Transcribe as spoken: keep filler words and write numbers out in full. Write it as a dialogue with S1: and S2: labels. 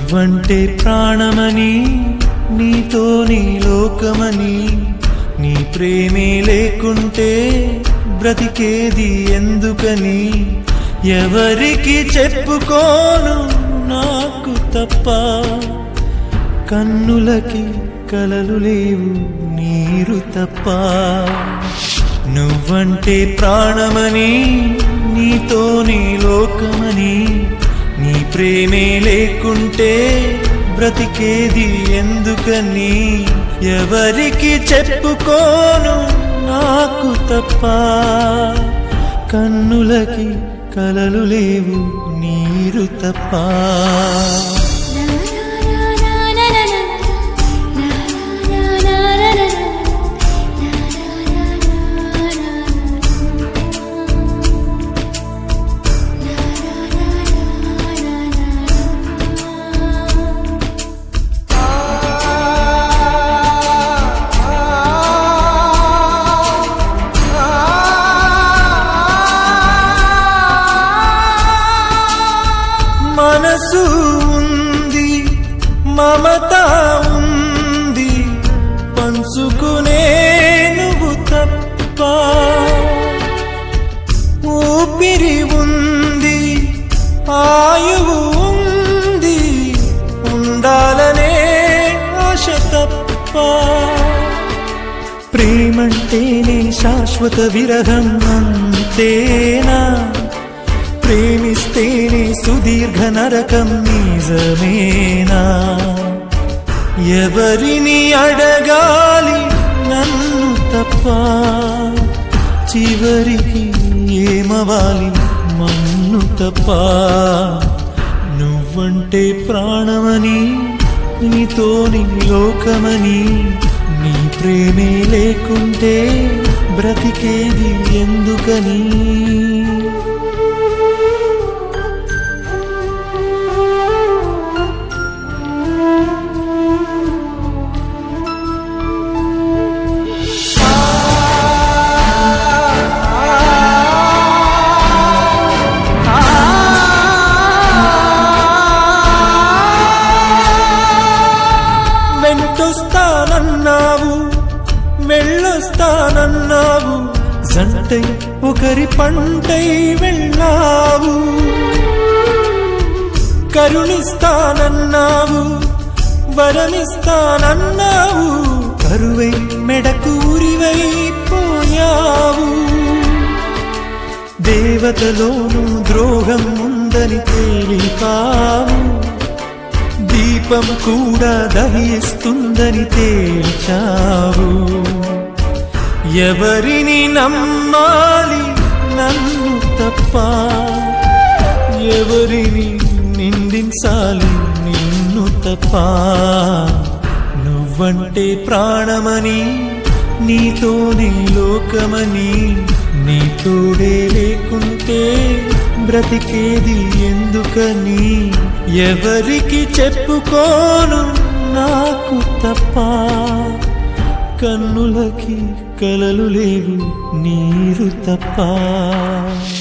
S1: నువ్వంటే ప్రాణమని, నీతో నీ లోకమని, నీ ప్రేమే లేకుంటే బ్రతికేది ఎందుకని, ఎవరికి చెప్పుకోను నాకు తప్ప, కన్నులకి కలలు లేవు నీరు తప్ప. నువ్వంటే ప్రాణమని, నీతో నీ లోకమని, నీ ప్రేమే లేకుంటే బ్రతికేది ఎందుకని, ఎవరికి చెప్పుకోను నాకు తప్ప, కన్నులకి కలలు లేవు నీరు తప్ప. మనసు ఉంది, మమత ఉంది, పంచుకునే నువ్వు తప్ప, ఊపిరి ఉంది, ఆయువు ఉంది, ఉండాలనే ఆశ తప్ప. ప్రేమంటేనే శాశ్వత విరహం అంతేనా, ప్రేమిస్తేనే సుదీర్ఘ నరకం నిజమేనా, ఎవరిని అడగాలి నన్ను తప్ప, చివరికి ఏమవాలి మన్ను తప్ప. నువ్వంటే ప్రాణమని, నీతో నీ లోకమని, నీ ప్రేమే లేకుంటే బ్రతికేది ఎందుకని. వెంటొస్తానన్నావు, వెళ్ళొస్తానన్నావు, జంటై ఒకరి పంటై వెళ్ళావు, కరుణిస్తానన్నావు, వరమిస్తానన్నావు, కరువై మెడకు ఉరివైపోయావు. దేవతలోనూ ద్రోహం ఉందని తేలిపావు, దీపం కూడా దహిస్తుందని తేల్చావు. ఎవరిని నమ్మాలి నన్ను తప్ప, ఎవరిని నిందించాలి నిన్ను తప్ప. నువ్వంటే ప్రాణమని, నీతో నీ లోకమని, నీ తోడే లేకుంటే బ్రతికేది ఎందుకని, ఎవరికి చెప్పుకోను నాకు తప్ప, కన్నులకి కలలు లేవు నీరు తప్ప.